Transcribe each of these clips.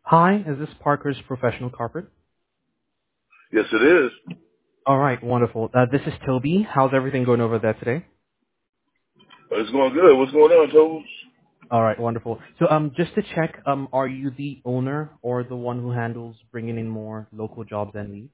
Hi, is this Parker's Professional Carpet? Yes, it is. All right, wonderful. This is Toby. How's everything going over there today? It's going good. What's going on, Toes? All right, wonderful. So, just to check, are you the owner or the one who handles bringing in more local jobs and leads?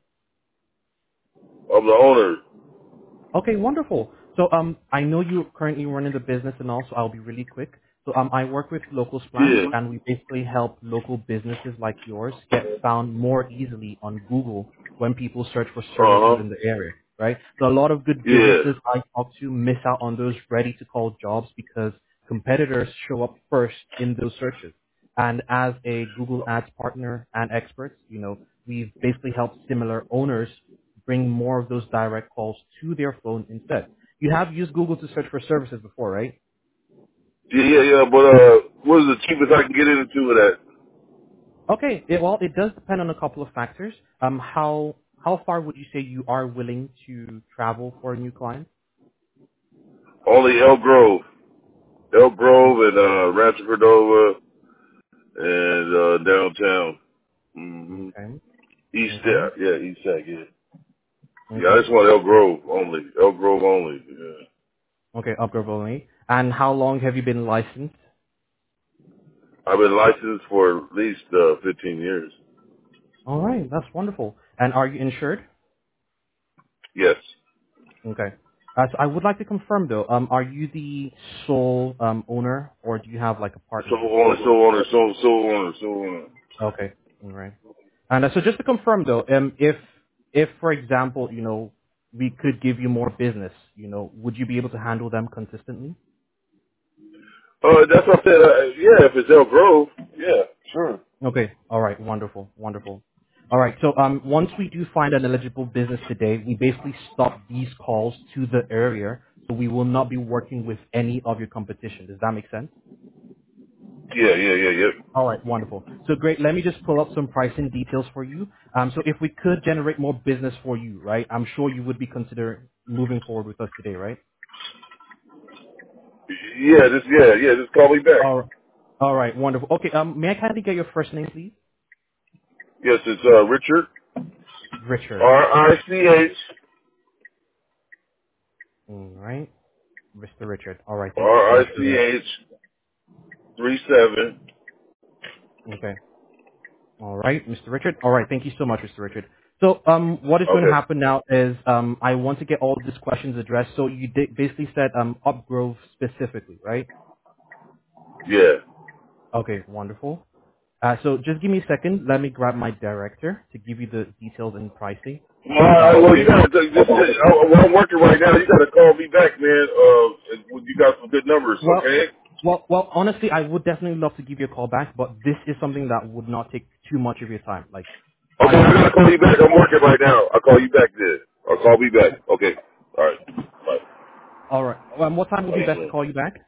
I'm the owner. Okay, wonderful. So, I know you're currently running the business and also I'll be really quick. So, I work with Local Splash Yeah. and we basically help local businesses like yours get found more easily on Google when people search for services Uh-huh. in the area, right? So a lot of good Yeah. businesses I talk to miss out on those ready to call jobs because competitors show up first in those searches. And as a Google Ads partner and experts, we've basically helped similar owners bring more of those direct calls to their phone instead. You have used Google to search for services before, right? Yeah. But, what is the cheapest I can get into with that? Okay. Well, it does depend on a couple of factors. How far would you say you are willing to travel for a new client? Only Elk Grove. Elk Grove and, Rancho Cordova and, downtown. Mm-hmm. Okay. East, Okay. yeah, East Sac, yeah. Yeah, I Okay. just want Elk Grove only. Elk Grove only, yeah. Okay. Upgrade only. And how long have you been licensed? I've been licensed for at least, 15 years. All right. That's wonderful. And are you insured? Yes. Okay. So I would like to confirm though. Are you the sole owner, or do you have like a So partner? owner, so owner, so owner, so owner. Okay. All right. And so just to confirm though, if for example, we could give you more business, would you be able to handle them consistently? That's what I said. Yeah, if it's Elk Grove, yeah, sure. Okay. All right. Wonderful. Wonderful. All right. So once we do find an eligible business today, we basically stop these calls to the area, so we will not be working with any of your competition. Does that make sense? Yeah. All right, wonderful. So great. Let me just pull up some pricing details for you. So if we could generate more business for you, right? I'm sure you would be considering moving forward with us today, right? Just call me back. All right, wonderful. Okay. May I kindly get your first name, please? Yes, it's Richard Richard. R-I-C-H All right, Mr. Richard. All right. Thank you so much for that. R-I-C-H 37. Okay. All right, Mr. Richard. All right. Thank you so much, Mr. Richard. So, what is going to Okay. happen now is, I want to get all of these questions addressed. So you basically said, Upgrove specifically, right? Yeah. Okay, wonderful. So just give me a second. Let me grab my director to give you the details and pricing. Well, you gotta I'm working right now. You gotta call me back, man. You got some good numbers, Well, okay? honestly, I would definitely love to give you a call back, but this is something that would not take too much of your time, like Okay, five I minutes. gotta call you back. I'm working right now. I'll call you back then. I'll call me back. Okay. All right. Bye. All right. What time would be best to call you back?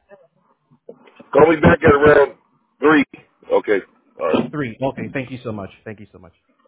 Call me back at around 3. Okay. All right. 3. Okay. Thank you so much. Thank you so much.